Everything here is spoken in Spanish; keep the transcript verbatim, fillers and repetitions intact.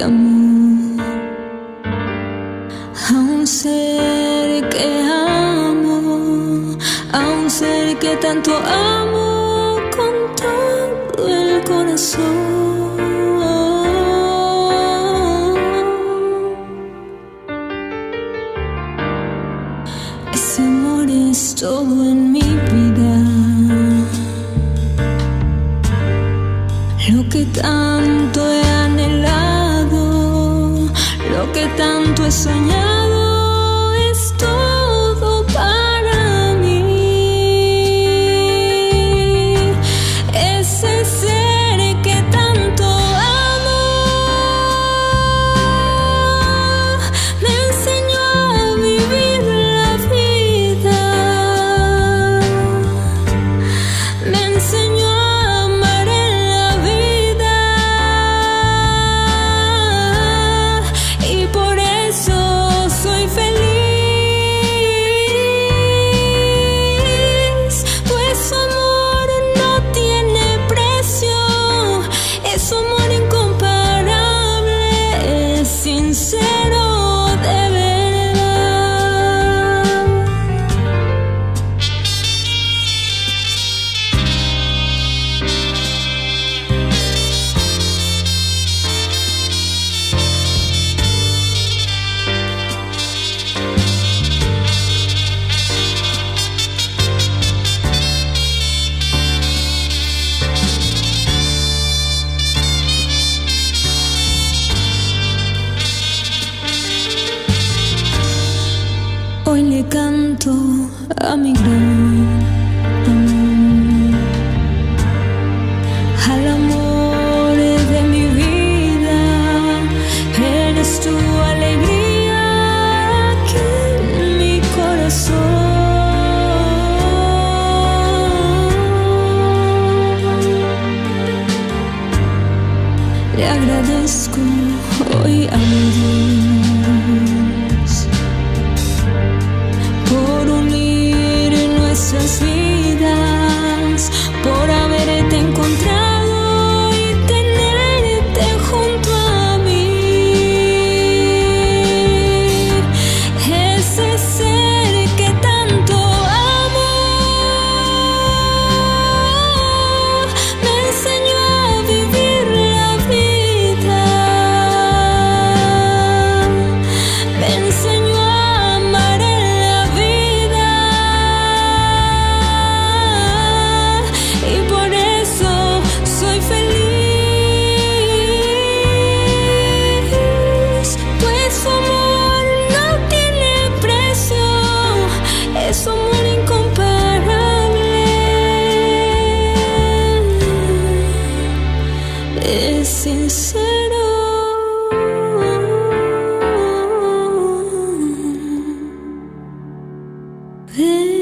amor a un ser que amo, a un ser que tanto amo con todo el corazón. Ese amor es todo en mi vida, lo que tanto he anhelado, lo que tanto he soñado, es todo para mí. Ese ser que tanto amo me enseñó a vivir la vida, me enseñó a amar en la vida, y por eso soy feliz, pues su amor no tiene precio, es su amor incomparable, es sincero de verdad. Hoy le canto a mi gran amor, al amor de mi vida. Eres tu alegría aquí en mi corazón. Le agradezco hoy a mi Dios por unir nuestras vidas, por haberte encontrado y tenerte junto a mí. Ese ser que tanto amo me enseñó a vivir la vida, me enseñó a amar en la vida, y por eso soy feliz, pues su amor no tiene precio, es su amor incomparable, es sincero. Ven.